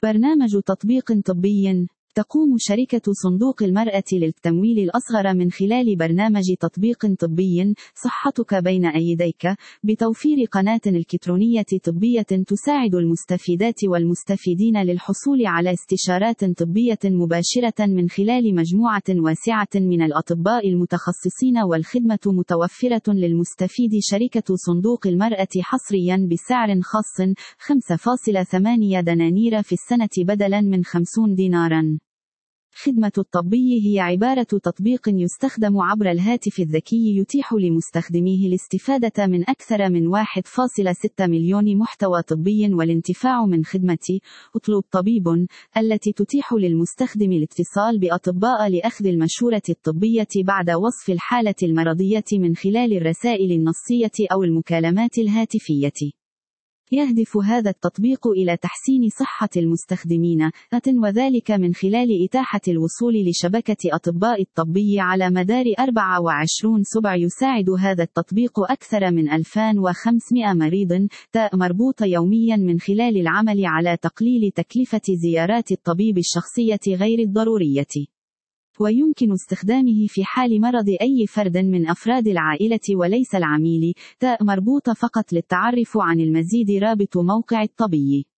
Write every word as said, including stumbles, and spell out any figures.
برنامج تطبيق طبي. تقوم شركة صندوق المرأة للتمويل الأصغر من خلال برنامج تطبيق طبي صحتك بين أيديك بتوفير قناة إلكترونية طبية تساعد المستفيدات والمستفيدين للحصول على استشارات طبية مباشرة من خلال مجموعة واسعة من الأطباء المتخصصين، والخدمة متوفرة للمستفيد شركة صندوق المرأة حصريا بسعر خاص خمسة فاصلة ثمانية دنانير في السنة بدلا من خمسين دينارا. خدمة الطبي هي عبارة تطبيق يستخدم عبر الهاتف الذكي يتيح لمستخدميه الاستفادة من أكثر من واحد فاصلة ستة مليون محتوى طبي والانتفاع من خدمة اطلب طبيب التي تتيح للمستخدم الاتصال بأطباء لأخذ المشورة الطبية بعد وصف الحالة المرضية من خلال الرسائل النصية أو المكالمات الهاتفية. يهدف هذا التطبيق إلى تحسين صحة المستخدمين، وذلك من خلال إتاحة الوصول لشبكة أطباء الطبي على مدار أربعة وعشرين سبع. يساعد هذا التطبيق أكثر من ألفين وخمسمائة مريض مربوط يوميا من خلال العمل على تقليل تكلفة زيارات الطبيب الشخصية غير الضرورية. ويمكن استخدامه في حال مرض أي فرد من أفراد العائلة وليس العميل. تاء مربوطة فقط للتعرف عن المزيد. رابط موقع الطبي.